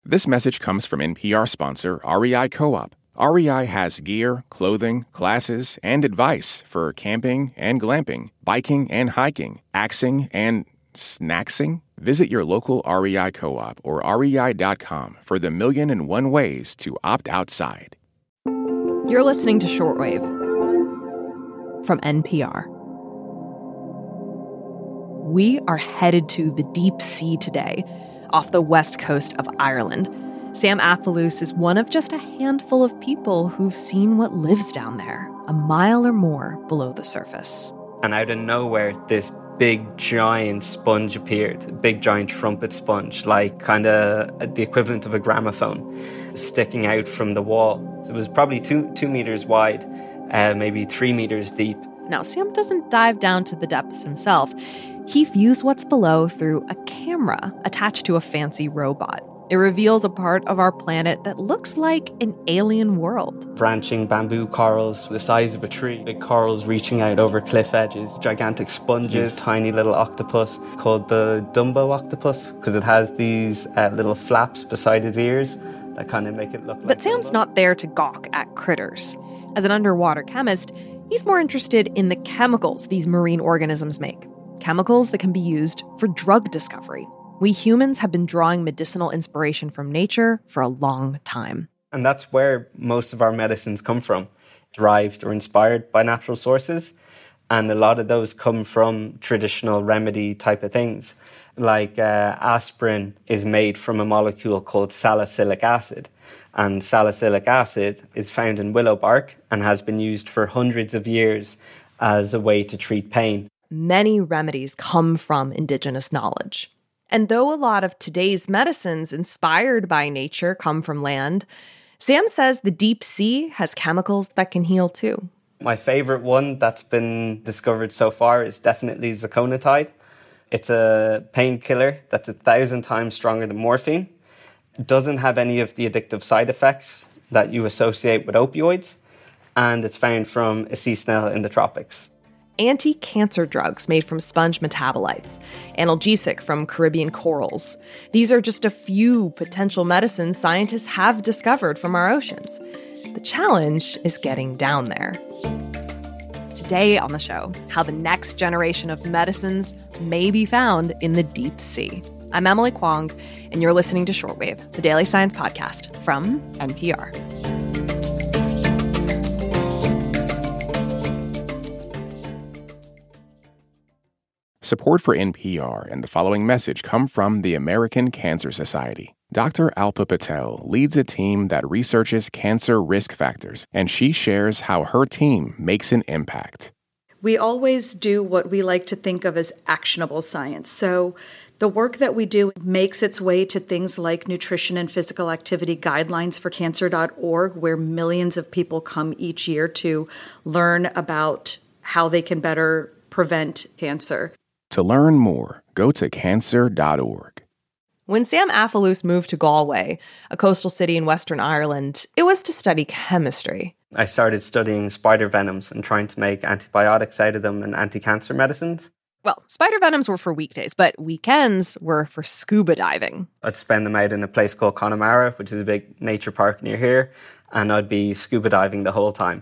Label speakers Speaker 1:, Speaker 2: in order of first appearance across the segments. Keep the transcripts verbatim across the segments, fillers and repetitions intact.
Speaker 1: This message comes from N P R sponsor R E I Co-op. R E I has gear, clothing, classes, and advice for camping and glamping, biking and hiking, axing and snacksing. Visit your local R E I Co-op or R E I dot com for the million and one ways to opt outside.
Speaker 2: You're listening to Shortwave from N P R. We are headed to the deep sea today, off the west coast of Ireland. Sam Afaluss is one of just a handful of people who've seen what lives down there, a mile or more below the surface.
Speaker 3: And out of nowhere, this big giant sponge appeared, a big giant trumpet sponge, like kind of the equivalent of a gramophone, sticking out from the wall. So it was probably two two meters wide, uh, maybe three meters deep.
Speaker 2: Now, Sam doesn't dive down to the depths himself. He views what's below through a camera attached to a fancy robot. It reveals a part of our planet that looks like an alien world.
Speaker 3: Branching bamboo corals the size of a tree, big corals reaching out over cliff edges, gigantic sponges, tiny little octopus called the Dumbo octopus because it has these uh, little flaps beside its ears that kind of make it look like
Speaker 2: But Sam's
Speaker 3: Dumbo.
Speaker 2: not there to gawk at critters. As an underwater chemist, he's more interested in the chemicals these marine organisms make. Chemicals that can be used for drug discovery. We humans have been drawing medicinal inspiration from nature for a long time.
Speaker 3: And that's where most of our medicines come from, derived or inspired by natural sources. And a lot of those come from traditional remedy type of things. Like uh, aspirin is made from a molecule called salicylic acid. And salicylic acid is found in willow bark and has been used for hundreds of years as a way to treat pain.
Speaker 2: Many remedies come from indigenous knowledge. And though a lot of today's medicines inspired by nature come from land, Sam says the deep sea has chemicals that can heal too.
Speaker 3: My favorite one that's been discovered so far is definitely ziconotide. It's a painkiller that's a thousand times stronger than morphine. It doesn't have any of the addictive side effects that you associate with opioids, and it's found from a sea snail in the tropics.
Speaker 2: Anti-cancer drugs made from sponge metabolites, analgesic from Caribbean corals. These are just a few potential medicines scientists have discovered from our oceans. The challenge is getting down there. Today on the show, how the next generation of medicines may be found in the deep sea. I'm Emily Kwong, and you're listening to Shortwave, the daily science podcast from N P R.
Speaker 1: Support for N P R and the following message come from the American Cancer Society. Doctor Alpa Patel leads a team that researches cancer risk factors, and she shares how her team makes an impact.
Speaker 4: We always do what we like to think of as actionable science. So the work that we do makes its way to things like nutrition and physical activity guidelines for cancer dot org, where millions of people come each year to learn about how they can better prevent cancer.
Speaker 1: To learn more, go to cancer dot org.
Speaker 2: When Sam Afaluss moved to Galway, a coastal city in Western Ireland, it was to study chemistry.
Speaker 3: I started studying spider venoms and trying to make antibiotics out of them and anti-cancer medicines.
Speaker 2: Well, spider venoms were for weekdays, but weekends were for scuba diving.
Speaker 3: I'd spend them out in a place called Connemara, which is a big nature park near here, and I'd be scuba diving the whole time.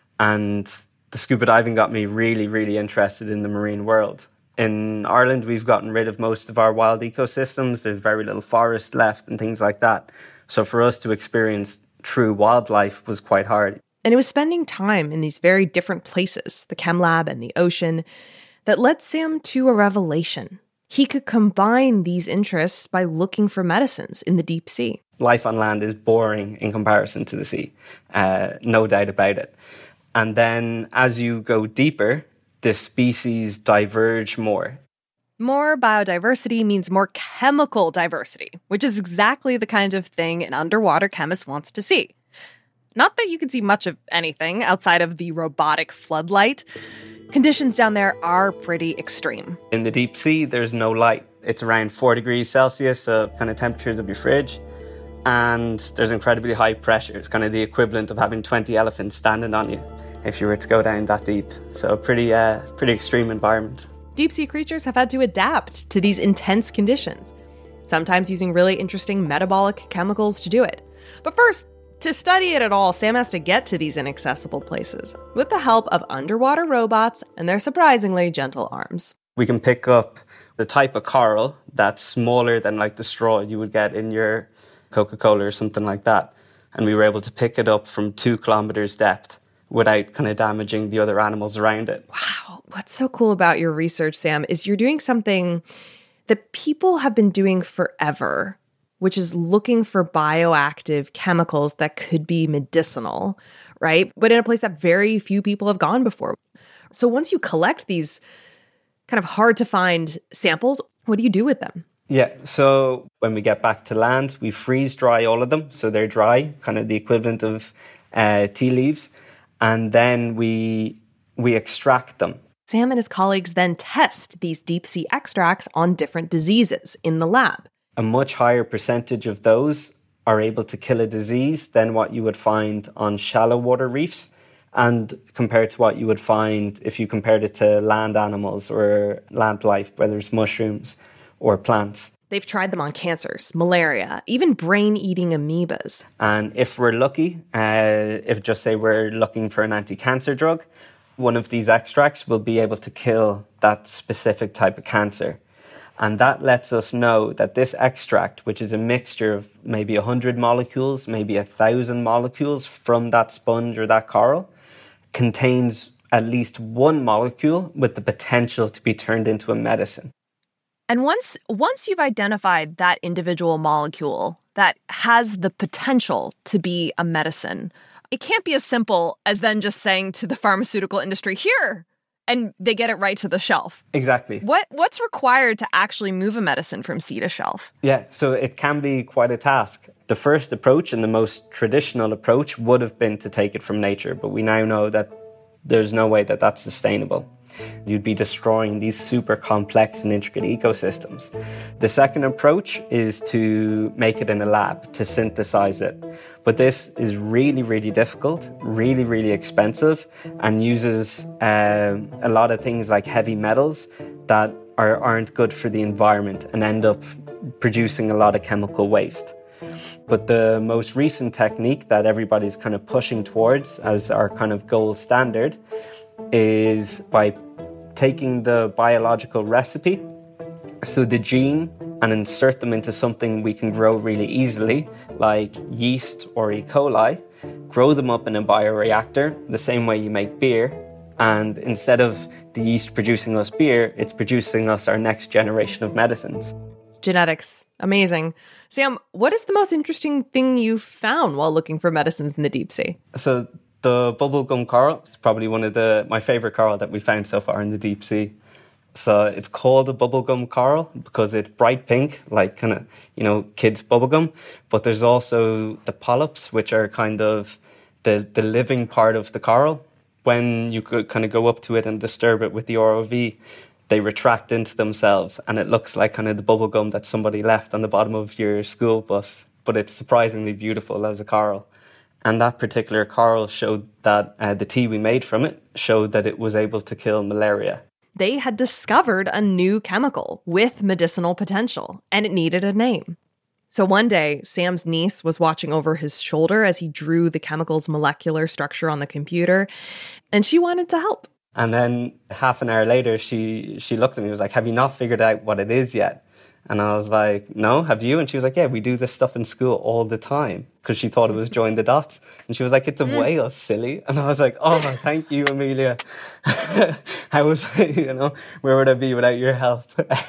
Speaker 3: And the scuba diving got me really, really interested in the marine world. In Ireland, we've gotten rid of most of our wild ecosystems. There's very little forest left and things like that. So for us to experience true wildlife was quite hard.
Speaker 2: And it was spending time in these very different places, the chem lab and the ocean, that led Sam to a revelation. He could combine these interests by looking for medicines in the deep sea.
Speaker 3: Life on land is boring in comparison to the sea, uh, no doubt about it. And then as you go deeper, the species diverge more.
Speaker 2: More biodiversity means more chemical diversity, which is exactly the kind of thing an underwater chemist wants to see. Not that you can see much of anything outside of the robotic floodlight. Conditions down there are pretty extreme.
Speaker 3: In the deep sea, there's no light. It's around four degrees Celsius, so kind of temperatures of your fridge. And there's incredibly high pressure. It's kind of the equivalent of having twenty elephants standing on you if you were to go down that deep. So pretty, uh, pretty extreme environment.
Speaker 2: Deep sea creatures have had to adapt to these intense conditions. sometimes using really interesting metabolic chemicals to do it. But first, to study it at all, Sam has to get to these inaccessible places with the help of underwater robots and their surprisingly gentle arms.
Speaker 3: We can pick up the type of coral that's smaller than like the straw you would get in your Coca-Cola or something like that. And we were able to pick it up from two kilometers depth without kind of damaging the other animals around it.
Speaker 2: Wow. What's so cool about your research, Sam, is you're doing something that people have been doing forever, which is looking for bioactive chemicals that could be medicinal, right? But in a place that very few people have gone before. So once you collect these kind of hard to find samples, what do you do with them?
Speaker 3: Yeah, so when we get back to land, we freeze dry all of them. So they're dry, kind of the equivalent of uh, tea leaves. And then we we extract them.
Speaker 2: Sam and his colleagues then test these deep sea extracts on different diseases in the lab.
Speaker 3: A much higher percentage of those are able to kill a disease than what you would find on shallow water reefs, and compared to what you would find if you compared it to land animals or land life, whether it's mushrooms or plants.
Speaker 2: They've tried them on cancers, malaria, even brain-eating amoebas.
Speaker 3: And if we're lucky, uh, if just say we're looking for an anti-cancer drug, one of these extracts will be able to kill that specific type of cancer. And that lets us know that this extract, which is a mixture of maybe one hundred molecules, maybe one thousand molecules from that sponge or that coral, contains at least one molecule with the potential to be turned into a medicine.
Speaker 2: And once once you've identified that individual molecule that has the potential to be a medicine, it can't be as simple as then just saying to the pharmaceutical industry, here, and they get it right to the shelf.
Speaker 3: Exactly.
Speaker 2: What What's required to actually move a medicine from sea to shelf?
Speaker 3: Yeah, so it can be quite a task. The first approach and the most traditional approach would have been to take it from nature, but we now know that there's no way that that's sustainable. You'd be destroying these super complex and intricate ecosystems. The second approach is to make it in a lab, to synthesize it. But this is really, really difficult, really, really expensive, and uses um, a lot of things like heavy metals that are, aren't good for the environment and end up producing a lot of chemical waste. But the most recent technique that everybody's kind of pushing towards as our kind of gold standard is by taking the biological recipe, so the gene, and insert them into something we can grow really easily, like yeast or E. coli, grow them up in a bioreactor, the same way you make beer, and instead of the yeast producing us beer, it's producing us our next generation of medicines.
Speaker 2: Genetics. Amazing. Sam, what is the most interesting thing you found while looking for medicines in the deep sea?
Speaker 3: So the bubblegum coral is probably one of the my favorite coral that we found so far in the deep sea. So it's called a bubblegum coral because it's bright pink, like kind of, you know, kids' bubblegum. But there's also the polyps, which are kind of the, the living part of the coral. When you could kind of go up to it and disturb it with the R O V, they retract into themselves, and it looks like kind of the bubblegum that somebody left on the bottom of your school bus. But it's surprisingly beautiful as a coral. And that particular coral showed that uh, the tea we made from it showed that it was able to kill malaria.
Speaker 2: They had discovered a new chemical with medicinal potential, and it needed a name. So one day, Sam's niece was watching over his shoulder as he drew the chemical's molecular structure on the computer, and she wanted to help.
Speaker 3: And then half an hour later, she, she looked at me and was like, have you not figured out what it is yet? And I was like, no, have you? And she was like, yeah, we do this stuff in school all the time, because she thought it was join the dots. And she was like, it's a mm. whale, silly. And I was like, oh, thank you, Amelia. I was, you know, where would I be without your help?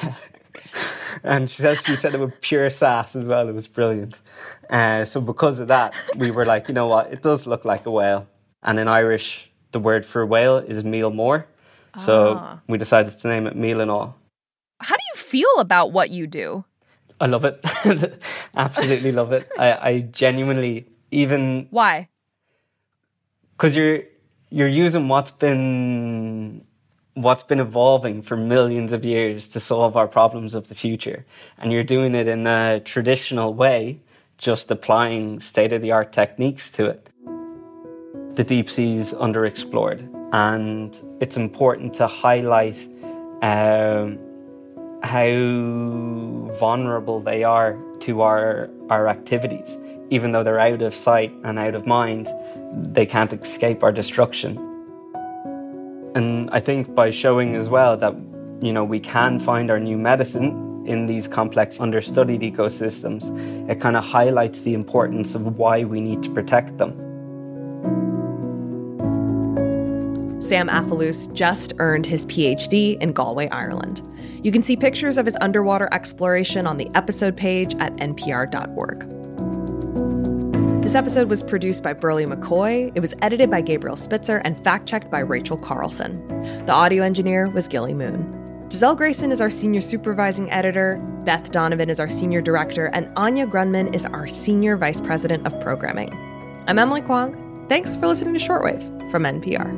Speaker 3: And she said, she said it with pure sass as well. It was brilliant. Uh, so because of that, we were like, you know what, it does look like a whale. And in Irish, the word for whale is meal more. So ah. we decided to name it Meal and All.
Speaker 2: How do you feel about what you do?
Speaker 3: I love it. Absolutely love it. I, I genuinely, even...
Speaker 2: Why?
Speaker 3: Because you're you're using what's been what's been evolving for millions of years to solve our problems of the future. And you're doing it in a traditional way, just applying state-of-the-art techniques to it. The deep sea is underexplored, and it's important to highlight um, how vulnerable they are to our, our activities. Even though they're out of sight and out of mind, they can't escape our destruction. And I think by showing as well that, you know, we can find our new medicine in these complex understudied ecosystems, it kind of highlights the importance of why we need to protect them.
Speaker 2: Sam Afaluss just earned his P H D in Galway, Ireland. You can see pictures of his underwater exploration on the episode page at N P R dot org. This episode was produced by Burley McCoy. It was edited by Gabriel Spitzer and fact-checked by Rachel Carlson. The audio engineer was Gilly Moon. Giselle Grayson is our senior supervising editor, Beth Donovan is our senior director, and Anya Grunman is our senior vice president of programming. I'm Emily Kwong. Thanks for listening to Shortwave from N P R.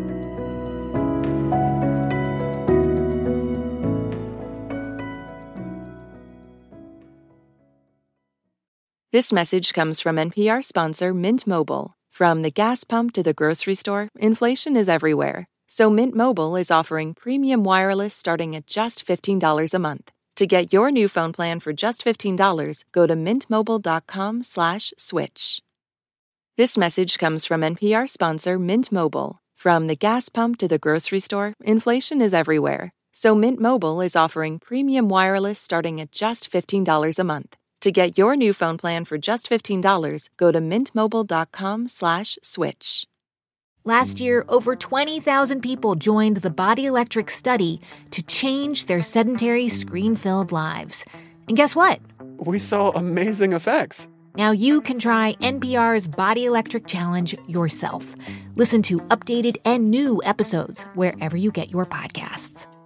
Speaker 5: This message comes from N P R sponsor Mint Mobile. From the gas pump to the grocery store, inflation is everywhere. So Mint Mobile is offering premium wireless starting at just fifteen dollars a month. To get your new phone plan for just fifteen dollars, go to mintmobile.com slash switch. This message comes from N P R sponsor Mint Mobile. From the gas pump to the grocery store, inflation is everywhere. So Mint Mobile is offering premium wireless starting at just fifteen dollars a month. To get your new phone plan for just fifteen dollars, go to mintmobile.com slash switch.
Speaker 6: Last year, over twenty thousand people joined the Body Electric study to change their sedentary, screen-filled lives. And guess what?
Speaker 7: We saw amazing effects.
Speaker 6: Now you can try N P R's Body Electric Challenge yourself. Listen to updated and new episodes wherever you get your podcasts.